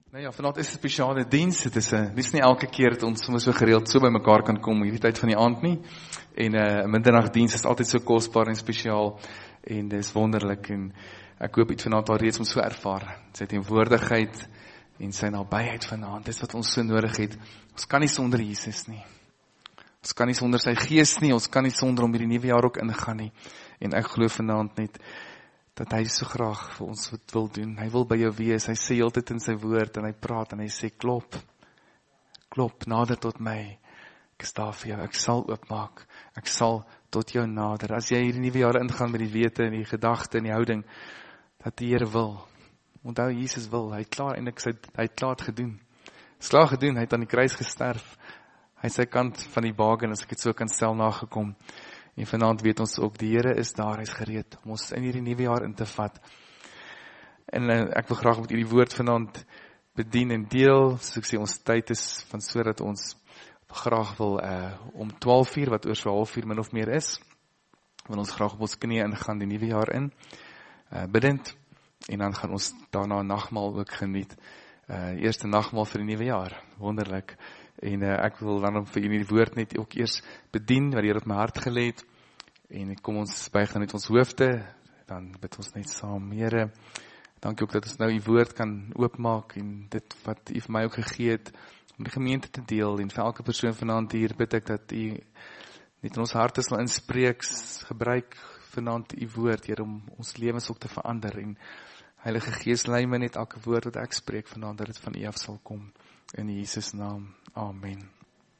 Nou ja, vanaand is 'n spesiale diens. Dit is nie elke keer dat ons sommer so gereeld so by mekaar kan kom hierdie tyd van die aand nie. En 'n middernagdiens is altyd so kosbaar en spesiaal en dis wonderlik en ek hoop dit vanaand al reeds om so ervaar. Sy teenwoordigheid en sy nabyheid vanaand, dis wat ons so nodig het. Ons kan nie sonder Jesus nie. Ons kan nie sonder sy gees nie, ons kan nie sonder hom hierdie nuwe jaar ook ingaan nie. En ek glo vanaand net dat hy so graag vir ons wat wil doen. Hy wil by jou wees, hy sê altyd in sy woord en hy praat en hy sê klop, nader tot my. Ek is daar vir jou, ek sal oopmaak, ek sal tot jou nader. As jy hierdie nuwe jaar ingaan met die wete en die gedagte en die houding, dat die Here wil. Onthou, Jesus wil, hy het klaar het gedoen. Hy is klaar gedoen, hy het aan die kruis gesterf. Hy het sy kant van die baken, as ek het so kan stel, nagekom. En vanaand weet ons ook, die Here is daar, hy is gereed om ons in hierdie nuwe jaar in te vat. En ek wil graag met u die woord vanaand bedien en deel, soos ek sê, ons tyd is van so dat ons graag wil om 12:00, wat oor so 12:30 min of meer is, wil ons graag op ons knieë ingaan die nuwe jaar in, bidend, en dan gaan ons daarna nagmaal ook geniet, eerste nagmaal vir die nuwe jaar, wonderlik. En ek wil dan vir julle die woord net ook eers bedien, wat die Here op my hart gelê het. En kom ons buig dan net ons hoofde, dan bid ons net saam. Here, dankie ook dat ons nou die woord kan oopmaak, en dit wat u vir my ook gegee het, om die gemeente te deel, en vir elke persoon vanaand hier bid ek dat u net in ons harte sal inspreek, gebruik vanaand u woord, Here, om ons lewens ook te verander, en Heilige Gees, lei my net elke woord wat ek spreek vanaand, dat dit van u af sal kom. In Jesus naam, amen.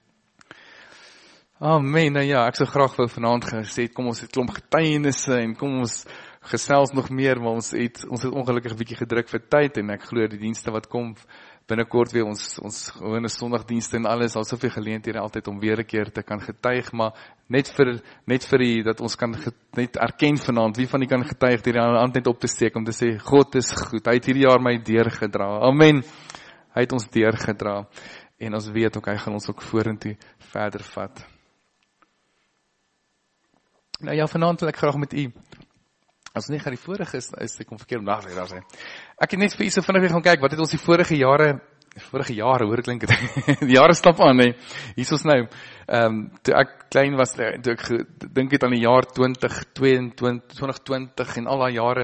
Amen, nou ja, ek sou graag wou vanaand gesê, kom ons het klomp getuienisse, en kom ons gesels nog meer, maar ons het ongelukkig 'n bietjie gedruk vir tyd, en ek glo die dienste wat kom, binnekort weer ons gewone sondagdienste en alles, al soveel geleenthede altyd om weer 'n keer te kan getuig, maar net vir die, dat ons kan net erken vanaand, wie van die kan getuig, die hand net op te steek, om te sê, God is goed, hy het hierdie jaar my deurgedra, amen. Hy het ons deurgedra, en ons weet ook, hy gaan ons ook vorentoe verder vat. Nou ja, vanaand wil ek graag met u, as nie gaan die vorige is ek kom verkeerd om daar sê. Ek het net vir u so vinnig weer gaan kyk, wat het ons die vorige jare, hoor ek klink het, die jare stap aan, nee, hier is ons nou, toe ek klein was, toe ek dink het aan die jaar 2020 en al die jare,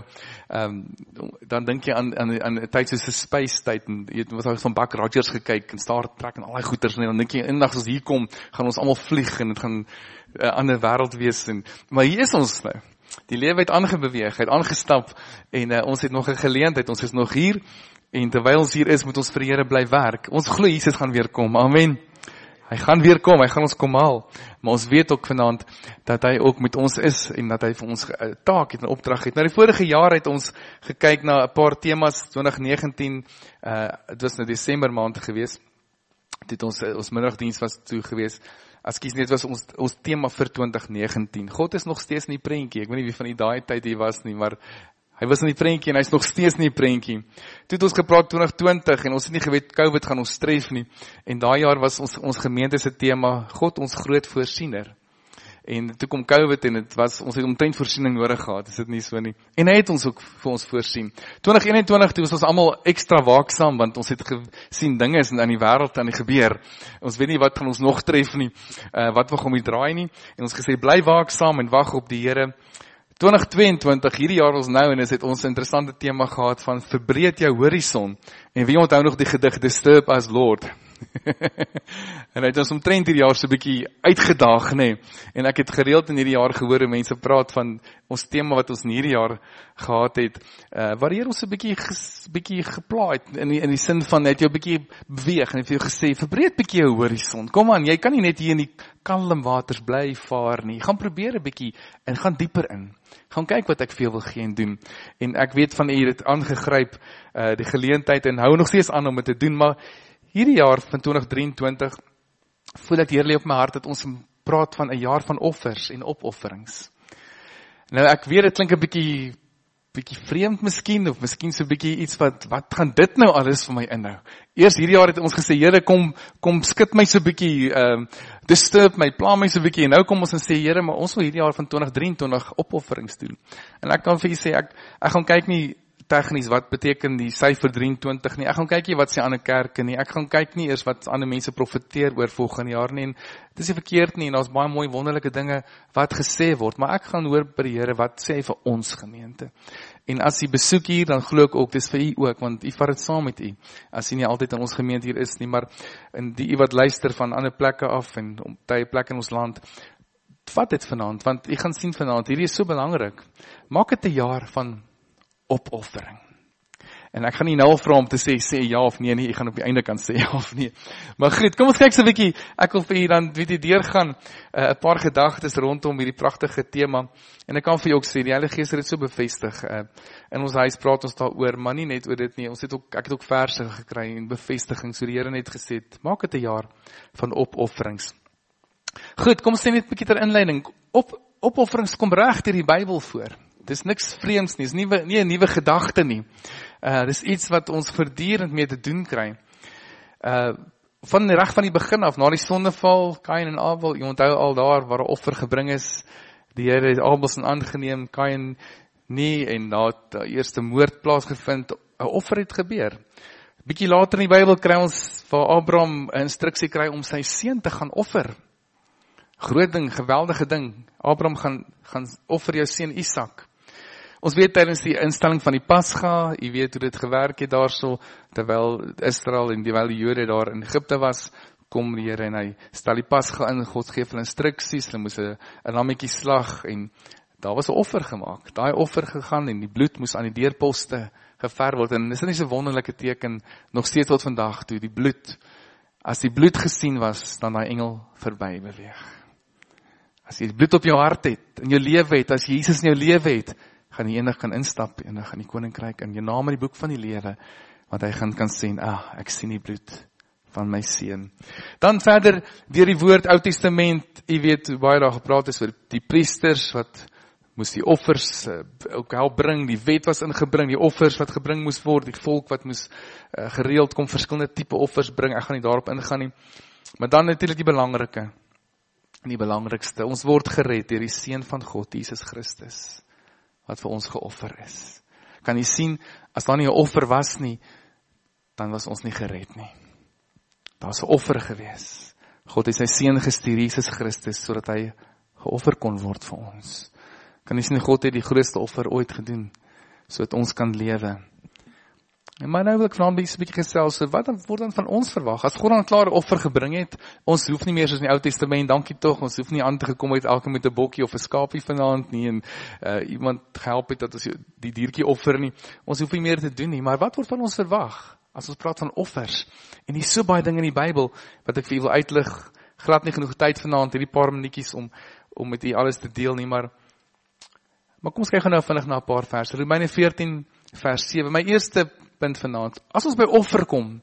dan dink jy aan 'n tyd soos 'n space tyd, en jy het van Buck Rogers gekyk, en Star Trek, en al die goeters, en dan dink jy, eendag as ons hier kom, gaan ons almal vlieg, en het gaan 'n ander wêreld wees, maar hier is ons nou. Die lewe het aangebeweeg, het aangestap, en ons het nog 'n geleentheid, ons is nog hier, en terwyl ons hier is, moet ons vir die Here bly werk. Ons glo Jesus gaan weer kom, amen. Hy gaan weer kom, hy gaan ons kom haal, maar ons weet ook vanaand, dat hy ook met ons is, en dat hy vir ons 'n taak het, 'n opdrag het. Nou die vorige jaar het ons gekyk na 'n paar temas, 2019, het was nou Desember maand gewees, dit ons middagdiens was toe gewees, dit was ons tema vir 2019. God is nog steeds in die prentjie. Ek weet nie wie van die daai tyd hier was nie, maar hy was in die prentjie en hy is nog steeds in die prentjie. Toe het ons gepraat 2020 en ons het nie geweet COVID gaan ons tref nie. En daai jaar was ons gemeente se tema God ons groot voorsiener. En toe kom COVID en ons het omtrent voorsiening nodig gehad, is dit nie so nie. En hy het ons ook vir ons voorsien. 2021 toe was ons almal ekstra waaksaam, want ons het gesien dinge is aan die wêreld aan die gebeur. Ons weet nie wat gaan ons nog tref nie, wat we gaan die draai nie. En ons gesê, bly waaksaam en wag op die Here. 2022, hierdie jaar ons nou, en het ons 'n interessante tema gehad van verbreed jou horison. En wie onthou nog die gedig Disturb Us Lord? En hy het ons omtrent hierdie jaar so 'n bietjie uitgedaag, nee. En ek het gereeld in hierdie jaar gehoor hoe mense praat van ons tema wat ons in hierdie jaar gehad het, waar die Here ons 'n bietjie geplaai het, in die sin van, het jou 'n bietjie beweeg, en het vir jou gesê, verbreed bietjie jou horison, kom aan, jy kan nie net hier in die kalm waters bly vaar nie, gaan probeer 'n bietjie, en gaan dieper in, gaan kyk wat ek vir jou wil gee en doen, en ek weet van u het aangegryp, die geleentheid, en hou nog steeds aan om dit te doen, maar hierdie jaar van 2023, voel ek die Here lê op my hart, dat ons praat van 'n jaar van offers en opofferings. Nou ek weet, dit klink 'n bietjie vreemd miskien, of miskien so 'n bietjie iets wat gaan dit nou alles vir my inhou? Eers hierdie jaar het ons gesê, Here, kom skit my so 'n bietjie, disturb my, pla my so 'n bietjie, en nou kom ons en sê, Here, maar ons wil hierdie jaar van 2023 opofferings doen. En ek kan vir julle sê, ek gaan kyk nie tegnies, wat beteken die syfer 23 nie. Ek gaan kyk nie wat sê ander kerke nie. Ek gaan kyk nie eers wat ander mense profeteer oor volgende jaar nie. En dit is nie verkeerd nie, en daar's baie mooi wonderlike dinge wat gesê word, maar ek gaan hoor by die Here, wat sê hy vir ons gemeente? En as jy besoek hier, dan glo ek ook, dis vir u ook, want u vat dit saam met u. As jy nie altyd in ons gemeente hier is nie, maar in die u wat luister van ander plekke af, en om tye plekke in ons land, vat dit vanaand, want jy gaan sien vanaand, hierdie is so belangrik. Maak dit 'n jaar van opoffering. En ek gaan nie nou vra om te sê ja of nee nie, ek gaan op die einde kan sê ja of nee. Maar goed, kom ons kyk so 'n bietjie, ek wil vir u dan deurgaan, 'n paar gedagtes rondom hierdie pragtige tema, en ek kan vir u ook sê, die Heilige Gees het dit so bevestig, in ons huis praat ons daaroor, maar nie net oor dit nie, ek het ook verse gekry, en bevestiging, so die Here net gesê, maak dit 'n jaar van opofferings. Goed, kom ons sê net 'n bietjie ter inleiding, opofferings kom reg deur die Bybel voor. Dis niks vreemds nie, dis nie 'n nuwe gedagte nie. Dis iets wat ons voortdurend mee te doen kry. Van die begin af, na die sondeval, Kain en Abel, jy onthou al daar waar 'n offer gebring is, die Here het Abel se aangeneem, Kain nie, en daar het die eerste moord plaasgevind, 'n offer het gebeur. Bietjie later in die Bybel kry ons waar Abraham 'n instruksie kry om sy seun te gaan offer. Groot ding, geweldige ding. Abraham gaan offer jou seun Isak. Ons weet tydens die instelling van die Pasga, jy weet hoe dit gewerk het daarso, terwyl Israel en terwyl die Jode daar in Egipte was, kom die Here en hy stel die Pasga in, God gee hulle instruksies, hulle moes 'n lammetjie slag, en daar was 'n offer gemaak. Daai offer gegaan, en die bloed moes aan die deurposte geverf word, en dis nie so 'n wonderlike teken, nog steeds tot vandag toe, die bloed, as die bloed gesien was, dan daai engel verby beweeg. As jy bloed op jou hart het, in jou lewe het, as Jesus in jou lewe het, gaan jy eendag kan instap, eendag in die koninkryk, in jou naam in die boek van die lewe, want hy gaan kan sien, ek sien die bloed van my seun. Dan verder, deur die woord, Ou Testament, jy weet, hoe baie daar gepraat is oor die priesters, wat moes die offers ook help bring, die wet was ingebring, die offers wat gebring moes word, die volk wat moes gereeld kom, verskillende tipe offers bring, ek gaan nie daarop ingaan nie, maar dan natuurlik die belangrike, en die belangrikste, ons word gered deur die Seun van God, Jesus Christus, wat vir ons geoffer is. Kan jy sien, as daar nie 'n offer was nie, dan was ons nie gered nie. Daar was 'n offer gewees. God het sy Seun gestuur, Jesus Christus, sodat hy geoffer kon word vir ons. Kan jy sien, God het die grootste offer ooit gedoen, sodat ons kan lewe. Maar nou wil ek vanavond 'n bietjie gesels, wat word dan van ons verwag? As God dan klaar 'n offer gebring het, ons hoef nie meer soos in die Ou Testament, dankie tog, ons hoef nie aan te gekom het elke met 'n bokkie of 'n skaapie vanaand nie, en iemand gehelp het dat ons die diertjie offer nie. Ons hoef nie meer te doen nie, maar wat word van ons verwag? As ons praat van offers, en hier is so baie dinge in die Bybel, wat ek vir u wil uitlig, glad nie genoeg tyd vanaand, hierdie paar minuutjies om met u alles te deel nie, maar kom ons kyk nou vinnig na 'n paar verse. Romeine 14 vers 7, my eerste punt vanaand, as ons by offer kom,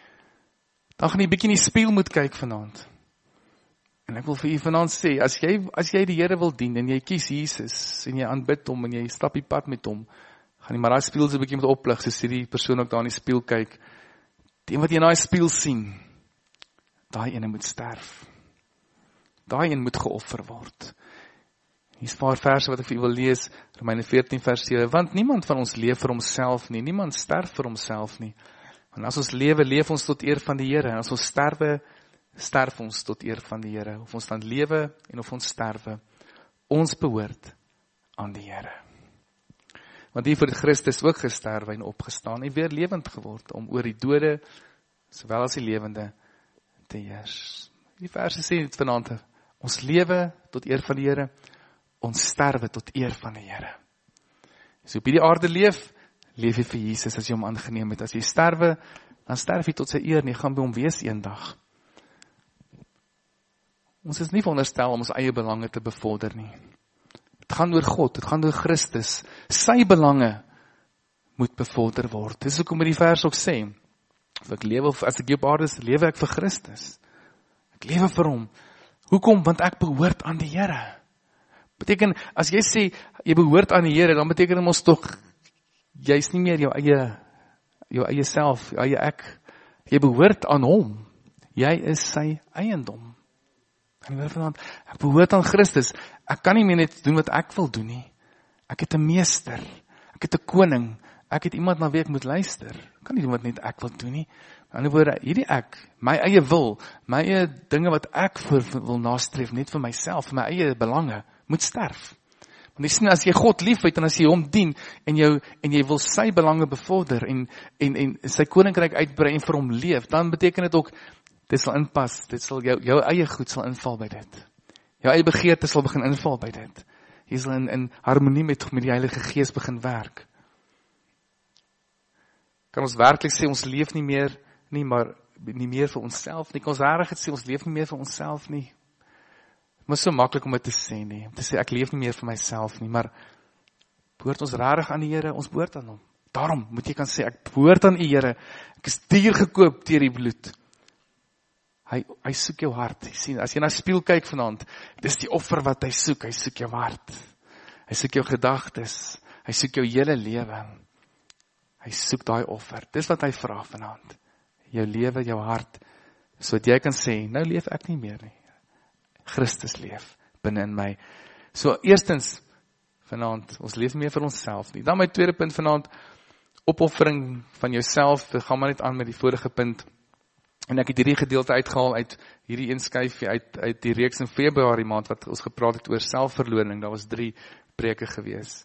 dan gaan jy bietjie in die spieël moet kyk vanaand. En ek wil vir u vanaand sê, as jy die Here wil dien, en jy kies Jesus, en jy aanbid hom, en jy stap die pad met hom, gaan jy maar daai spieël so 'n bietjie moet oplig, soos hierdie persoon ook daar in die spieël kyk, die wat jy in daai spieël sien, daai ene moet sterf. Daai een moet geoffer word. Hier is 'n paar verse wat ek vir u wil lees, Romeine 14 vers 7, want niemand van ons leef vir homself nie, niemand sterf vir homself nie, want as ons lewe, leef ons tot eer van die Here, en as ons sterwe, sterf ons tot eer van die Here, of ons dan lewe, en of ons sterwe, ons behoort aan die Here. Want hier vir Christus ook gesterwe en opgestaan, en weer lewend geword, om oor die dode, sowel as die lewende, te heers. Die verse sê dit vanaand, ons lewe tot eer van die Here, ons sterwe tot eer van die Here. As jy op hierdie aarde leef jy vir Jesus as jy hom aangeneem het. As jy sterwe, dan sterf jy tot sy eer, en jy gaan by hom wees eendag. Ons is nie veronderstel om ons eie belange te bevorder nie. Het gaan oor God, het gaan oor Christus. Sy belange moet bevorder word. Dis hoekom die vers ook sê, of ek lewe, of as ek op aarde is, lewe ek vir Christus. Ek lewe vir hom. Hoekom? Want ek behoort aan die Here. Beteken, as jy sê, jy behoort aan die Here, dan beteken dit ons tog, jy is nie meer jou eie self, jou eie ek. Jy behoort aan hom. Jy is sy eiendom. Ek behoort aan Christus. Ek kan nie meer net doen wat ek wil doen nie. Ek het 'n meester. Ek het 'n koning. Ek het iemand na wie ek moet luister. Kan nie doen wat net ek wil doen nie. Aan die ander woorde, hierdie ek, my eie wil, my eie dinge wat ek wil nastreef, net vir myself, vir my eie belange, moet sterf. Want jy sien, as jy God liefhet en as jy hom dien, en jy wil sy belange bevorder, en sy koninkryk uitbrei en vir hom leef, dan beteken dit ook, dit sal inpas, dit sal jou eie goed sal inval by dit. Jou eie begeerte sal begin inval by dit. Jy sal in harmonie met die Heilige Gees begin werk. Kan ons werklik sê, ons leef nie meer vir onsself nie. Kan ons regtig sê, ons leef nie meer vir onsself nie. Het is so maklik om dit te sê nie. Om te sê, ek leef nie meer vir myself nie, maar behoort ons regtig aan die Here, ons behoort aan hom. Daarom moet jy kan sê, ek behoort aan die Here, ek is duur gekoop deur die bloed. Hy soek jou hart. Jy sien, as jy na die spieël kyk vanaand, dis die offer wat hy soek jou hart. Hy soek jou gedagtes, hy soek jou hele lewe. Hy soek daai offer. Dis wat hy vra vanaand. Jou lewe, jou hart, sodat jy kan sê, nou leef ek nie meer nie. Christus leef binne in my. So eerstens, vanaand, ons leef nie meer vir onsself nie. Dan my tweede punt vanaand, opoffering van jouself, gaan maar net aan met die vorige punt. En ek het hierdie gedeelte uitgehaal uit hierdie een skyfie uit die reeks in Februarie maand, wat ons gepraat het oor selfverloning. Daar was 3 preke gewees.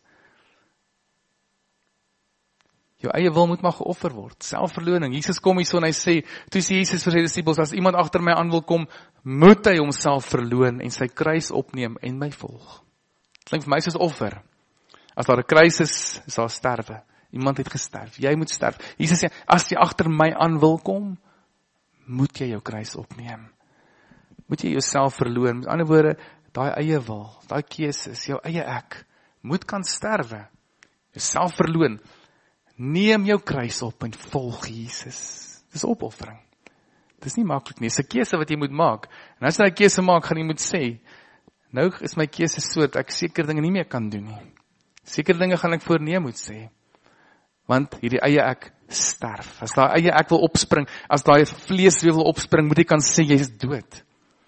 Jou eie wil moet maar geoffer word. Selfverloning. Jesus kom hier so en hy sê, toe sê Jesus vir sy disippels, as iemand agter my aan wil kom, moet hy homself verloon en sy kruis opneem en my volg. Dit klink vir my soos offer. As daar 'n kruis is daar sterwe. Iemand het gesterf. Jy moet sterf. Jesus sê, as jy agter my aan wil kom, moet jy jou kruis opneem. Moet jy jouself verloon. Met ander woorde, daai eie wil, daai keuses, jou eie ek, moet kan sterwe. Jouself verloon. Neem jou kruis op en volg Jesus. Dis opoffering. Dis nie maklik nie. Dis 'n keuse wat jy moet maak. En as jy 'n keuse maak, gaan jy moet sê, nou is my keuse so dat ek sekere dinge nie meer kan doen nie. Sekere dinge gaan ek voorneem moet sê. Want hierdie eie ek sterf. As daai eie ek wil opspring, as daai vlees weer wil opspring, moet jy kan sê, jy is dood.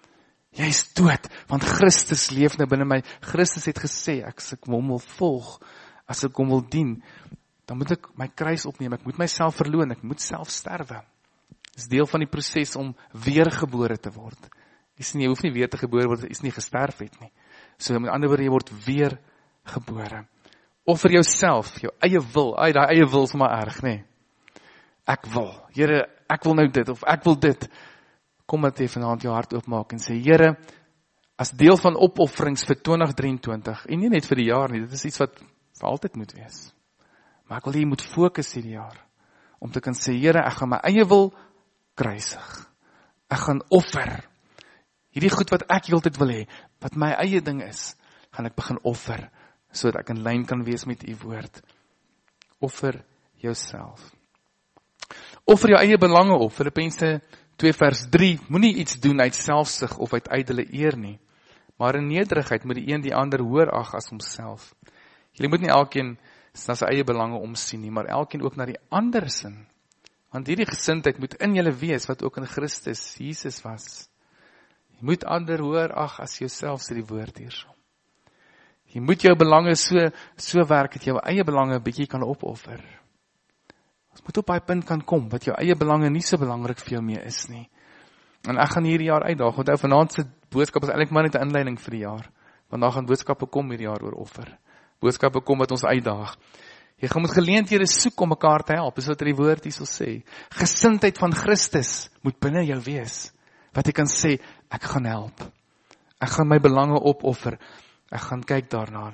Jy is dood, want Christus leef nou binne my. Christus het gesê, as ek hom wil volg, as ek hom wil dien, dan moet ek my kruis opneem, ek moet myself verloon, ek moet self sterwe. Dit is deel van die proses om weergebore te word. Jy hoef nie weer te gebore word, as jy nie gesterf het nie. So met ander woorde, jy word weergebore. Offer jouself, jou eie wil, daai eie wil is maar erg, nee. Ek wil, Here, ek wil nou dit, of ek wil dit. Kom dat jy vanaand jou hart oopmaak en sê, Here, as deel van opofferings vir 2023, en nie net vir die jaar nie, dit is iets wat vir altyd moet wees. Maar ek wil jy moet fokus hierdie jaar, om te kan sê, Here, ek gaan my eie wil kruisig. Ek gaan offer. Hierdie goed wat ek heeltyd wil hê, wat my eie ding is, gaan ek begin offer, sodat ek in lyn kan wees met u woord. Offer jouself. Offer jou eie belange op. Filippense 2 vers 3, moenie iets doen uit selfsug of uit ydelle eer nie, maar in nederigheid moet die een die ander hoër ag as homself. Jy moet nie elkeen na sy eie belange omsien nie, maar elkeen ook na die ander sin. Want hierdie gesindheid moet in julle wees, wat ook in Christus Jesus was. Jy moet ander hoër ag as jouself, sê die woord hierso. Jy moet jou belange so werk, dat jou eie belange 'n bietjie kan opoffer. Ons moet op daai punt kan kom, wat jou eie belange nie so belangrik vir jou meer is nie. En ek gaan hierdie jaar uitdaag, want vanaand se boodskap is eintlik maar net 'n inleiding vir die jaar. Want daar gaan boodskappe kom hierdie jaar oor offer. Boodskappe kom wat ons uitdaag. Jy gaan met geleenthede soek om mekaar te help, is wat die woord hier sal sê. Gesindheid van Christus moet binne jou wees. Wat jy kan sê, ek gaan help. Ek gaan my belange opoffer. Ek gaan kyk daarna.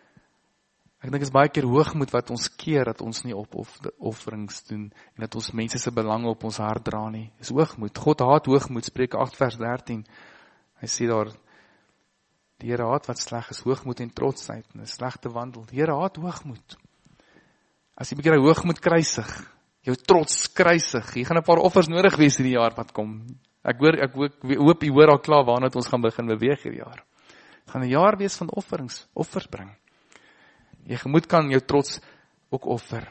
Ek dink is baie keer hoogmoed wat ons keer, dat ons nie opofferings doen, en dat ons mense se belange op ons hart dra nie. Is hoogmoed. God haat hoogmoed, Spreuke 8 vers 13. Hy sê daar, die Here haat wat sleg is, hoogmoed en trotsheid, en 'n slegte wandel. Die Here haat hoogmoed. As jy 'n bietjie hoogmoed kruisig, jou trots kruisig, jy gaan 'n paar offers nodig wees in die jaar wat kom. Ek hoop jy hoor al klaar waarna ons gaan begin beweeg hierdie jaar. Het gaan 'n jaar wees van offers bring. Jy moet kan jou trots ook offer.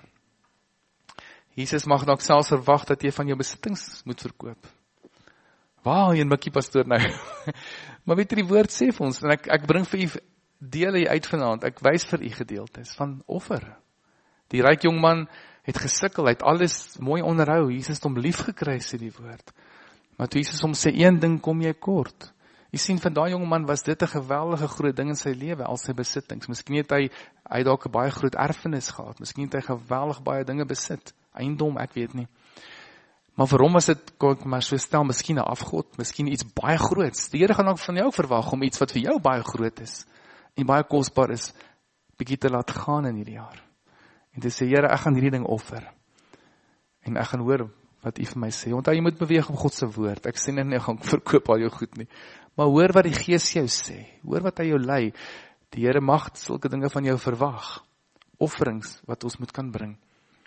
Jesus mag dalk selfs verwag dat jy van jou besittings moet verkoop. Waar een mikkie pastoor nou? Maar weet jy, die woord sê vir ons, en ek bring vir u dele hier uit vanaand, ek wys vir u gedeeltes van offer. Die ryk jongman het gesukkel, hy het alles mooi onderhou, Jesus het hom lief gekry, sê die woord. Maar toe Jesus hom sê, een ding kom jy kort. Jy sien, van daai jongman was dit 'n geweldige groot ding in sy lewe, al sy besittings. Miskien het hy dalk 'n baie groot erfenis gehad, miskien het hy geweldig baie dinge besit, eiendom, ek weet nie. Maar vir hom was dit, kon ek maar so stel, miskien 'n afgod, miskien iets baie groots. Die Here gaan ook van jou verwag om iets wat vir jou baie groot is, en baie kosbaar is, bietjie te laat gaan in hierdie jaar. En te sê, Here, ek gaan hierdie ding offer. En ek gaan hoor wat U vir my sê. Onthou, jy moet beweeg op God se woord. Ek sê nie, gaan verkoop al jou goed nie. Maar hoor wat die Gees jou sê. Hoor wat hy jou lei. Die Here mag sulke dinge van jou verwag. Offerings wat ons moet kan bring.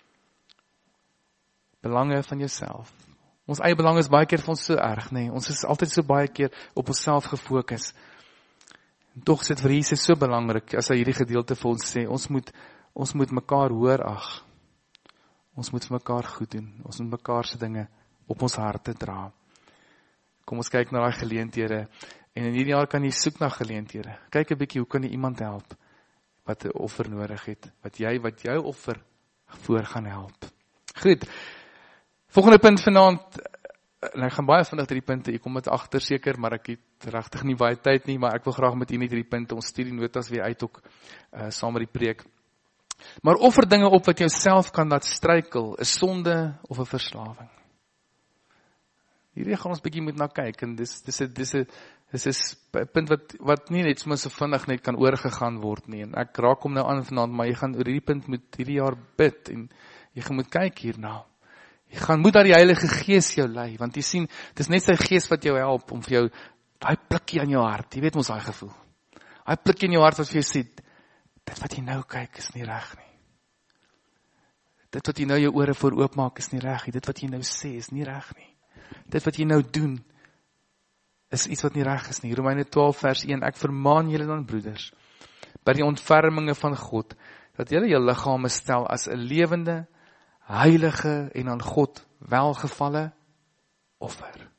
Belange van jouself. Ons eie belang is baie keer vir ons so erg, nee. Ons is altyd so baie keer op onsself gefokus. En tog is dit vir Jesus so belangrik, as hy hierdie gedeelte vir ons sê, ons moet mekaar hoor ag. Ons moet vir mekaar goed doen. Ons moet mekaar se dinge op ons harte dra. Kom ons kyk na daai geleenthede. En in hierdie jaar kan jy soek na geleenthede. Kyk 'n bietjie, hoe kan jy iemand help wat 'n offer nodig het? Wat jou offer voor gaan help. Goed. Volgende punt vanaand, en ek gaan baie vinnig drie punte, ek kom met agter seker, maar ek het regtig nie baie tyd nie, maar ek wil graag met u net drie punte, ons stuur die notas weer uit ook, saam met die preek. Maar offer dinge op wat jou self kan laat struikel, 'n sonde of 'n verslawing. Hierdie gaan ons bietjie moet na kyk, en dis 'n punt wat nie net so vinnig net kan oorgegaan word nie, en ek raak hom nou aan vanaand, maar jy gaan oor hierdie punt moet hierdie jaar bid, en jy gaan moet kyk hierna. Jy moet daar die Heilige Gees jou lei, want jy sien, dis net sy Gees wat jou help, om vir jou, daai plikkie aan jou hart, jy weet ons daai gevoel, daai plikkie in jou hart wat vir jou sê, dit wat jy nou kyk is nie reg nie. Dit wat jy nou jou ore voor oopmaak is nie reg nie. Dit wat jy nou sê is nie reg nie. Dit wat jy nou doen is iets wat nie reg is nie. Romeine 12 vers 1, ek vermaan julle dan broeders, by die ontferminge van God, dat julle jou liggame stel as 'n lewende, heilige en aan God welgevalle offer.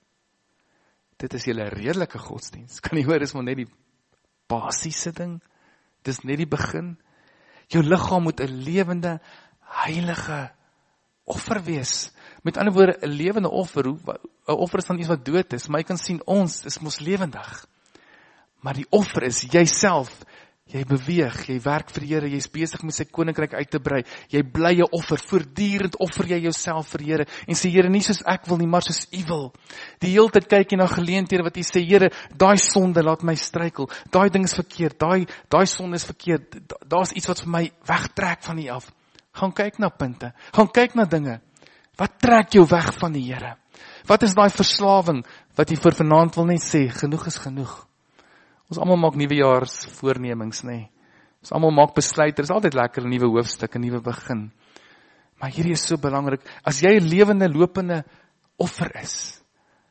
Dit is julle redelike godsdienst. Kan jy hoor, dis maar net die basiese ding. Dis net die begin. Jou liggaam moet 'n lewende, heilige offer wees. Met ander woorde, 'n lewende offer, 'n offer is dan iets wat dood is, maar jy kan sien, ons is mos lewendig. Maar die offer is jouself. Jy beweeg, jy werk vir die Here, jy is besig met sy koninkryk uit te brei. Jy bly 'n offer, voortdurend offer jy jouself vir die Here en sê, Here, nie soos ek wil nie, maar soos U wil. Die hele tyd kyk jy na geleenthede wat jy sê, Here, daai sonde laat my struikel. Daai ding is verkeerd, daai sonde is verkeerd. Daar's iets wat vir my wegtrek van U af. Gaan kyk na punte, gaan kyk na dinge. Wat trek jou weg van die Here? Wat is daai verslawing wat jy vir vanaand wil net sê, genoeg is genoeg? Ons almal maak nuwejaars voornemings, nê. Ons almal maak besluite, dit is altyd lekker 'n nuwe hoofstuk, 'n nuwe begin. Maar hierdie is so belangrik, as jy 'n lewende, lopende offer is,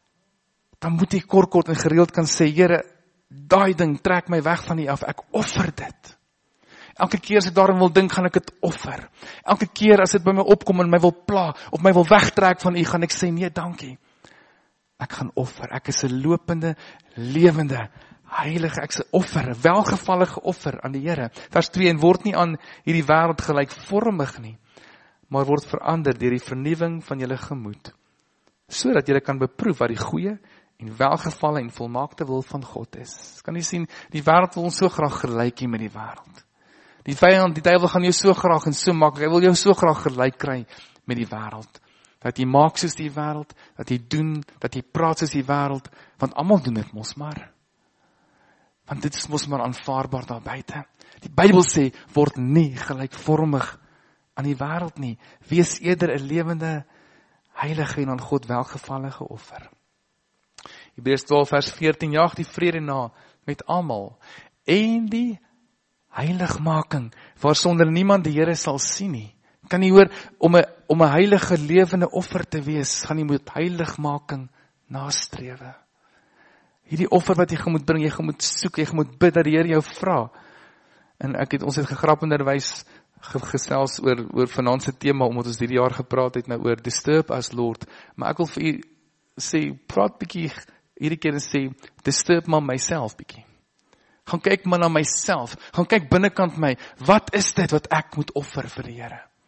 dan moet jy kort en gereeld kan sê, Here, daai ding trek my weg van U af, ek offer dit. Elke keer as ek daarin wil dink, gaan ek dit offer. Elke keer as dit by my opkom en my wil pla, of my wil wegtrek van U, gaan ek sê, nee, dankie. Ek gaan offer, ek is 'n lopende, lewende, heilige, ek is 'n offer, 'n welgevallige offer aan die Here. Vers 2, en word nie aan hierdie wêreld gelykvormig nie, maar word verander deur die vernuwing van julle gemoed, sodat julle kan beproef wat die goeie en welgevalle en volmaakte wil van God is. Kan jy sien, die wêreld wil ons so graag gelyk hê met die wêreld. Die vyand, die duiwel gaan jou so graag en so maklik, hy wil jou so graag gelyk kry met die wêreld. Dat jy maak soos die wêreld, dat jy doen, dat jy praat soos die wêreld, want almal doen dit mos maar. Want dit is mos maar aanvaarbaar daar buite. Die Bybel sê, word nie gelykvormig aan die wêreld nie. Wees eerder 'n lewende, heilige en aan God welgevallige offer. Hebreërs 12 vers 14, jaag die vrede na met almal en die heiligmaking, waarsonder niemand die Here sal sien nie. Kan jy hoor, om 'n heilige lewende offer te wees, gaan jy moet heiligmaking nastrewe. Hierdie offer wat jy moet bring, jy moet soek, jy moet bid dat die Here jou vra. En ons het gegrappenderwys gesels oor vanaand se tema, omdat ons hierdie jaar gepraat het nou oor disturb as Lord. Maar ek wil vir u sê, praat bietjie hierdie keer en sê, disturb maar myself bietjie. Gaan kyk maar na myself, gaan kyk binnekant my, wat is dit wat ek moet offer vir die Here?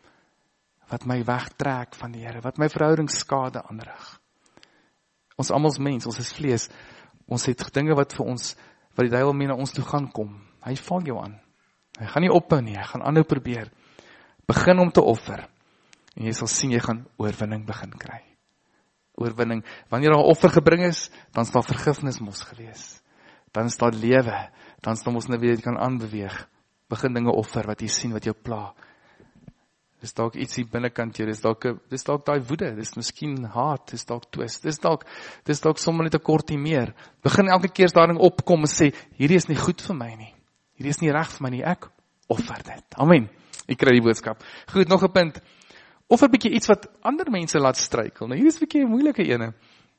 wat my wegtrek van die Here, wat my verhoudingsskade aanrig. Ons almal is mens, ons is vlees, ons het dinge wat die duiwel mee na ons toe gaan kom. Hy val jou aan. Hy gaan nie ophou nie, hy gaan aanhou probeer. Begin om te offer. En jy sal sien, jy gaan oorwinning begin kry. Oorwinning. Wanneer daar 'n offer gebring is, dan is daar vergifnis mos gewees. Dan is daar lewe. Dan is daar mos nou weer jy kan aanbeweeg. Begin dinge offer wat jy sien wat jou pla. Dis dalk iets hier binnekant jou, dis dalk daai woede, dis miskien haat, dis dalk twis, dis dalk sommer net 'n kortie meer. Begin elke keer as daar ding opkom en sê, hierdie is nie goed vir my nie. Hierdie is nie reg vir my nie, ek offer dit. Amen. Ek kry die boodskap. Goed, nog 'n punt. Offer 'n bietjie iets wat ander mense laat struikel. Nou hier is 'n bietjie 'n moeilike ene.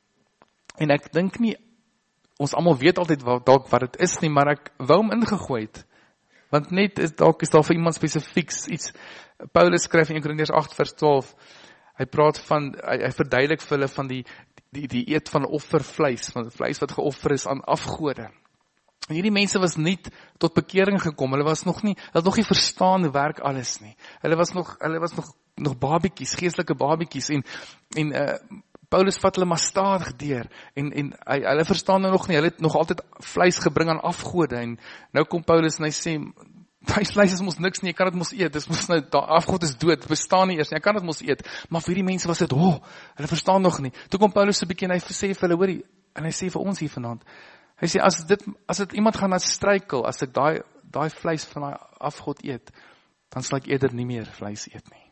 En ek dink nie ons almal weet altyd dalk wat dit is nie, maar ek wou hom ingegooi het. Want net dalk is daar vir iemand spesifiek iets. Paulus skryf in 1 Korintiërs 8 vers 12. Hy praat van hy verduidelik vir hulle van die eet van offervleis, van vleis wat geoffer is aan afgode. En hierdie mense was nie tot bekering gekom. Hulle het nog nie verstaan hoe werk alles nie. Hulle was nog babetjies, geestelike babetjies en Paulus vat hulle maar stadig deur en hulle verstaan nog nie. Hulle het nog altyd vleis gebring aan afgode en nou kom Paulus en hy sê daai vleis is mos niks nie, jy kan dit mos eet. Dis mos nou afgod is dood, bestaan nie eers nie. Jy kan dit mos eet. Maar vir hierdie mense was dit, hulle verstaan nog nie. Toe kom Paulus 'n bietjie en hy sê vir hulle, hoorie, en hy sê vir ons hier vanaand. Hy sê as dit iemand gaan laat struikel, as ek daai vleis van daai afgod eet, dan sal ek eerder nie meer vleis eet nie.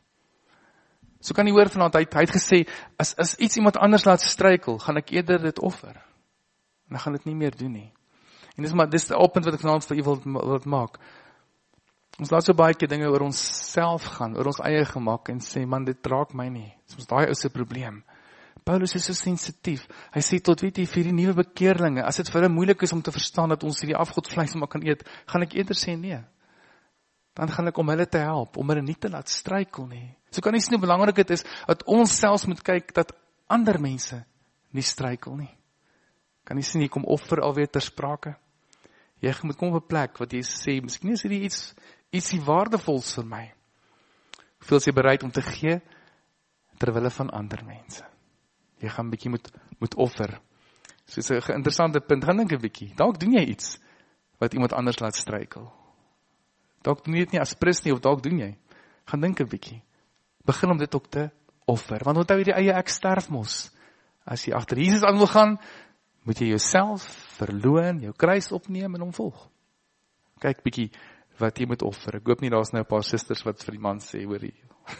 So kan jy hoor vanaand, hy het gesê, as iets iemand anders laat struikel, gaan ek eerder dit offer. En dan gaan dit nie meer doen nie. En dis die oppunt wat ek vanaand vir u wil maak. Ons laat so baie keer dinge oor ons self gaan, oor ons eie gemaak en sê, man, dit raak my nie. Dit is daai ou se probleem. Paulus is so sensitief. Hy sê tot weet jy vir die nuwe bekeerlinge, as dit vir hulle moeilik is om te verstaan dat ons hierdie afgodvleis maar kan eet, gaan ek eerder sê nee. Dan gaan ek om hulle te help, om hulle nie te laat struikel nie. So kan jy sien hoe belangrik dit is, dat ons selfs moet kyk, dat ander mense nie struikel nie. Kan jy sien, jy kom offer alweer ter sprake. Jy moet kom op 'n plek wat jy sê, miskien is hierdie ietsie waardevols vir my. Hoeveel is jy bereid om te gee, terwille van ander mense? Jy gaan 'n bietjie moet offer. So is 'n interessante punt, gaan dink 'n bietjie. Dalk doen jy iets, wat iemand anders laat struikel. Dalk doen jy dit nie as prins nie, of dalk doen jy. Gaan dink 'n bietjie. Begin om dit ook te offer, want onthou jy die eie ek sterf mos. As jy agter Jesus aan wil gaan, moet jy jouself verloon, jou kruis opneem en hom volg. Kyk bietjie wat jy moet offer. Ek hoop nie daar's nou 'n paar susters wat vir die man sê, hoorie.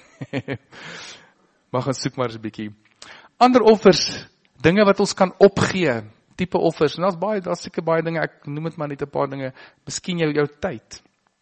Maar gaan soek maar 'n bietjie. Ander offers, dinge wat ons kan opgee, tipe offers. En daar's seker baie dinge, ek noem dit maar net 'n paar dinge. Miskien jou tyd.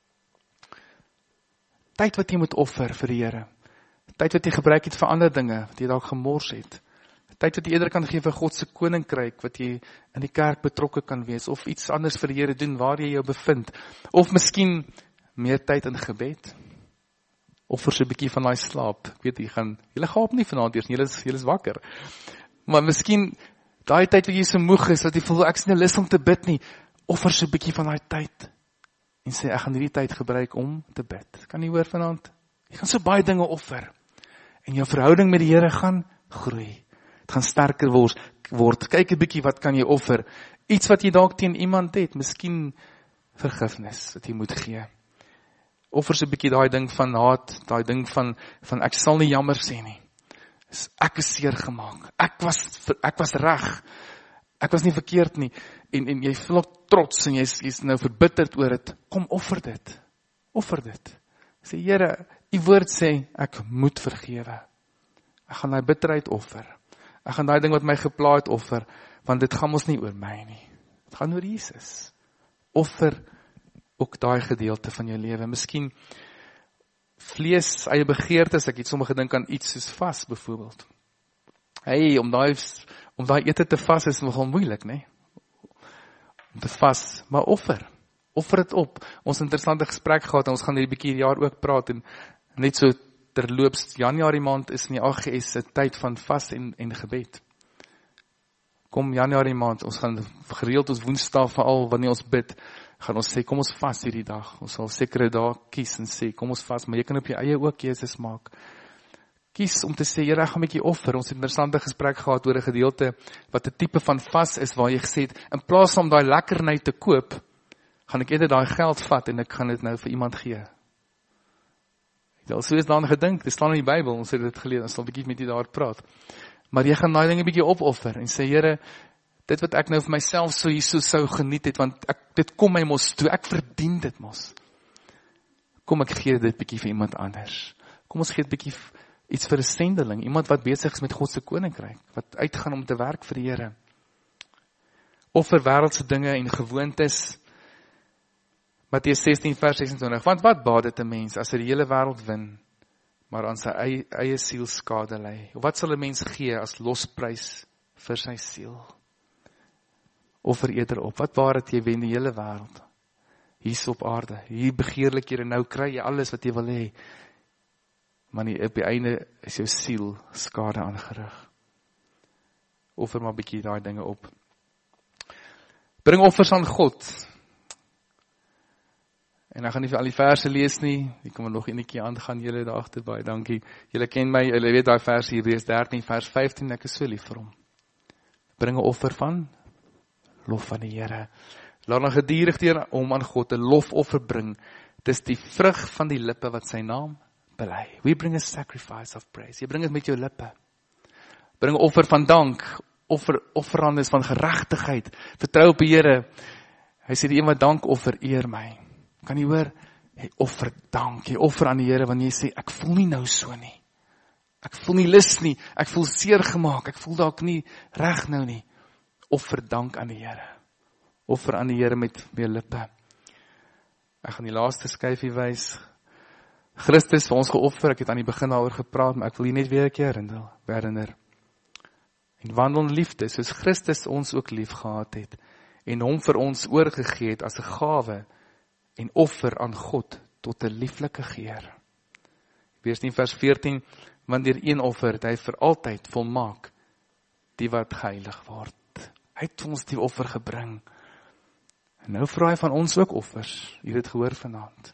Tyd wat jy moet offer vir die Here. Tyd wat jy gebruik het vir ander dinge, wat jy dalk gemors het. Tyd wat jy eerder kan gee vir God se koninkryk, wat jy in die kerk betrokke kan wees, of iets anders vir die Here doen, waar jy jou bevind. Of miskien meer tyd in gebed. Offer so 'n bietjie van daai slaap. Ek weet, julle gaap nie vanaand eers nie, julle is wakker. Maar miskien, daai tyd wat jy so moeg is, dat jy voel, ek is nie lus om te bid nie, offer so 'n bietjie van daai tyd. En sê, ek gaan hierdie tyd gebruik om te bid. Kan jy hoor vanaand? Jy gaan so baie dinge offer. En jou verhouding met die Here gaan groei. Het gaan sterker word. Kyk 'n bietjie, wat kan jy offer? Iets wat jy dalk teen iemand het, miskien vergifnis, wat jy moet gee. Offer so 'n bietjie daai ding van haat, daai ding van ek sal nie jammer sê nie. Ek is seer gemaak. Ek was reg. Ek was nie verkeerd nie. En jy voel ook trots en jy's nou verbitterd oor dit. Kom, offer dit. Offer dit. Sê, Here, u woord sê, ek moet vergewe. Ek gaan daai bitterheid offer. Ek gaan daai ding wat my gepla het offer, want dit gaan mos nie oor my nie. Dit gaan oor Jesus. Offer ook daai gedeelte van jou lewe. Miskien vlees, eie begeertes, ek het sommer gedink aan iets soos vas, byvoorbeeld. Om daai ete te vas is nogal moeilik, né? Om te vas, maar offer dit op. Ons interessante gesprek gehad, en ons gaan hierdie bietjie jaar ook praat, en net so terloops, Januarie maand is in die AGS 'n tyd van vas en gebed. Kom Januarie maand, ons gaan gereeld ons Woensdae, veral wanneer ons bid, gaan ons sê, kom ons vas hierdie dag. Ons sal sekere dae kies en sê, kom ons vas, maar jy kan op jou eie ook keuses maak. kies om te sê, Here, ek gaan 'n bietjie offer. Ons het 'n interessante gesprek gehad oor 'n gedeelte wat 'n tipe van vas is waar jy gesê het, in plaas van daai lekkerny te koop, gaan ek eerder daai geld vat en ek gaan dit nou vir iemand gee. Ek het al so eens daaraan gedink, dit staan in die Bybel, ons het dit gelees, ons sal 'n bietjie met jy daar praat. Maar jy gaan daai ding 'n bietjie opoffer en sê, Here, dit wat ek nou vir myself so hierso sou geniet het, want dit kom my mos toe, ek verdien dit mos. Kom ek gee dit bietjie vir iemand anders. Kom ons gee dit bietjie iets vir 'n sendeling, iemand wat besig is met God se koninkryk, wat uitgaan om te werk vir die Here. Offer wêreldse dinge en gewoontes. Matteus 16 vers 26. Want wat baat dit 'n mens as hy die hele wêreld win, maar aan sy eie siel skade ly? Of wat sal 'n mens gee as losprys vir sy siel? Offer eerder op. Wat baat dit jy wen die hele wêreld? Hier op aarde, hier begeerlikhede, nou kry jy alles wat jy wil hê. Maar op die einde is jou siel skade aangerig. Offer maar 'n bietjie daai dinge op. Bring offers aan God. En ek gaan nie vir al die verse lees nie. Ek kom nog enetjie aangaan, julle daar agter, baie dankie. Julle ken my, julle weet daai vers hier, Hebreërs 13 vers 15, ek is so lief vir hom. Bring 'n offer van lof aan die Here. Laat dan geduldig deur hom aan God 'n lofoffer bring. Dis die vrug van die lippe wat sy naam bely. We bring a sacrifice of praise. Jy bring dit met jou lippe. Bring 'n offer van dank, offerandes van geregtigheid. Vertrou op die Here. Hy sê die een wat dank offer, eer my. Kan jy hoor? Jy offer dank. Jy offer aan die Here wanneer jy sê ek voel nie nou so nie. Ek voel nie lus nie. Ek voel seer gemaak. Ek voel dalk nie reg nou nie. Offer dank aan die Here. Offer aan die Here met jou lippe. Ek gaan die laaste skyfie wys. Christus vir ons geoffer, ek het aan die begin daaroor gepraat, maar ek wil hier net weer 'n keer herinner. En wandel in liefde, soos Christus ons ook lief gehad het, en hom vir ons oorgegee het as 'n gawe, en offer aan God, tot 'n lieflike geur. Vers 10 vers 14, want deur een offer het hy vir altyd volmaak, die wat geheilig word. Hy het ons die offer gebring. En nou vra hy van ons ook offers, jy het dit gehoor vanaand.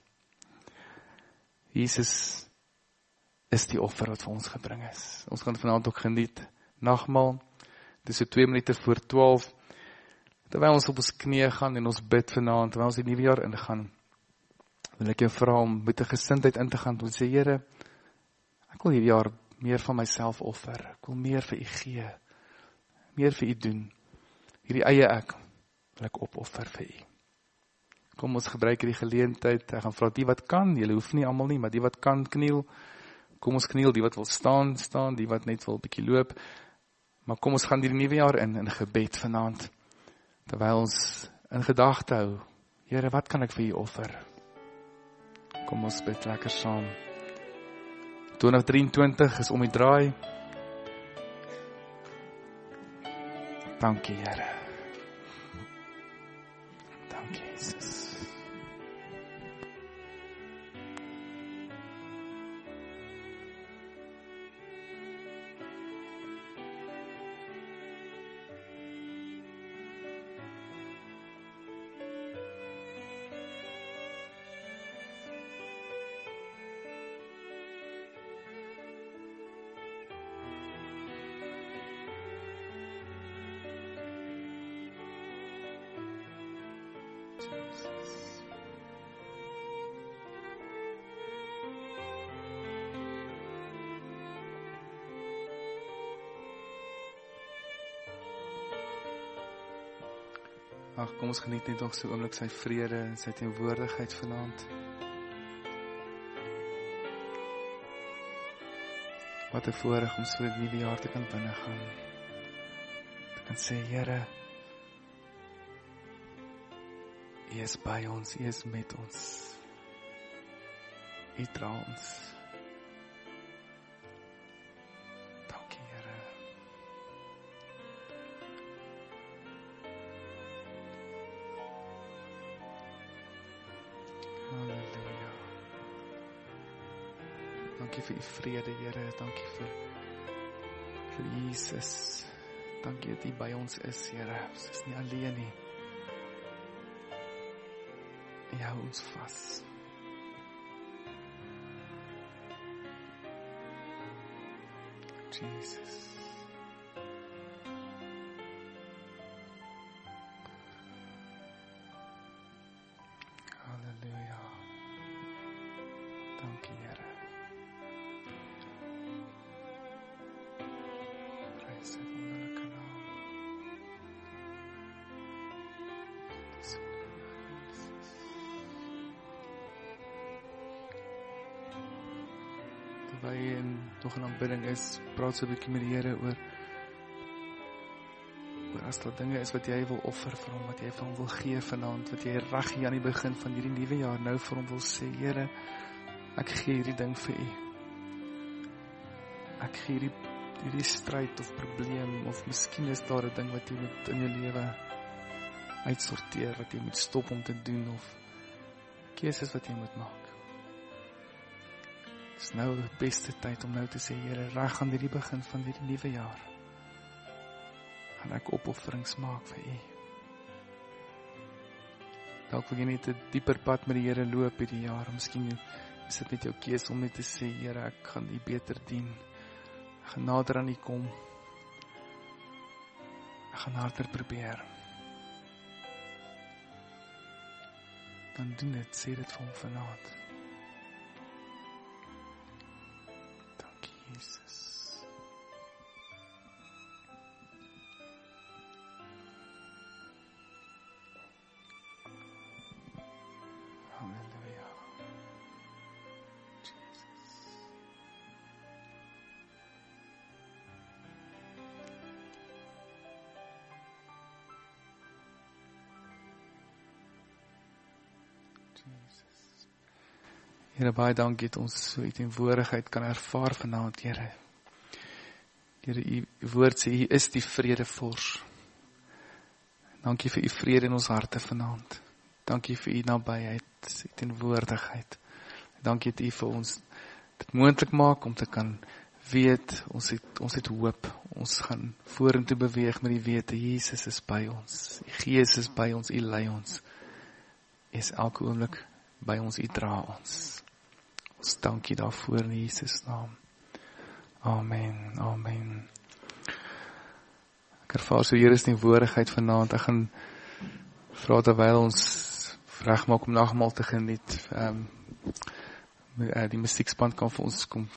Jesus is die offer wat vir ons gebring is. Ons gaan vanaand ook geniet. Nagmaal, dis so 2 minute voor 12. Terwyl ons op ons knieë gaan en ons bid vanaand, terwyl ons die nuwe jaar ingaan, wil ek jou vra om met 'n gesindheid in te gaan, om te sê, Here, ek wil hierdie jaar meer van myself offer. Ek wil meer vir U gee. Meer vir U doen. Hierdie eie ek wil ek opoffer vir U. Kom ons gebruik hierdie geleentheid. Ek gaan vra die wat kan, julle hoef nie almal nie, maar die wat kan kniel. Kom ons kniel, die wat wil staan, die wat net wil 'n bietjie loop. Maar kom ons gaan hierdie nuwe jaar in gebed vanaand. Terwyl ons in gedagte hou, Here, wat kan ek vir U offer? Kom ons bid lekker saam. 2023 is om die draai. Dankie, Here. Dankie, Jesus. Ag, kom ons geniet net nog so 'n oomblik sy vrede en sy teenwoordigheid vanaand. Wat 'n voorreg om so 'n nuwe jaar te kan binnegaan. Te kan sê, Here, U is by ons, U is met ons. U dra ons. Dankie, Here. Halleluja. Dankie vir U vrede, Here. Dankie vir Jesus. Dankie dat U by ons is, Here. Ons is nie alleen nie. U hou ons vas. Jesus. Halleluja. Dankie, Here. Prys sy wonderlike naam. Dis Jesus. Terwyl jy nog in aanbidding is, praat so 'n bietjie met die Here oor as daar dinge is wat jy wil offer vir hom, wat jy vir hom wil gee vanaand, wat jy reg hier aan die begin van hierdie nuwe jaar nou vir hom wil sê, Here, ek gee hierdie ding vir u. Ek gee hierdie stryd of probleem, of miskien is daar 'n ding wat jy moet in jou lewe uitsorteer, wat jy moet stop om te doen, of keuses wat jy moet maak. Dit is nou die beste tyd om nou te sê, Here, reg aan hierdie begin van hierdie nuwe jaar, gaan ek opofferings maak vir u. Dalk wil jy net 'n dieper pad met die Here loop hierdie jaar. Miskien is dit net jou keuse om net te sê, Here, ek gaan u beter dien. Ek gaan nader aan u kom. Ek gaan harder probeer. Dan doen dit, sê dit vir hom vanaand. Dankie, Jesus. Halleluja. Jesus. Jesus. Here, baie dankie dat ons so u teenwoordigheid kan ervaar vanaand, Here. Here, u woord sê, u is die vredevors. Dankie vir u vrede in ons harte vanaand. Dankie vir u nabyheid, u teenwoordigheid. Dankie dat u vir ons dit moontlik maak om te kan weet, ons het hoop. Ons gaan vorentoe beweeg met die wete, Jesus is by ons. Die Gees is by ons, u lei ons. U is elke oomblik by ons, u dra ons. Ons dankie daarvoor in Jesus naam. Amen, amen. Ek ervaar so Here is teenwoordigheid vanaand. Ek gaan vra terwyl ons regmaak om nagmaal te geniet. Die musiekspan kan vir ons kom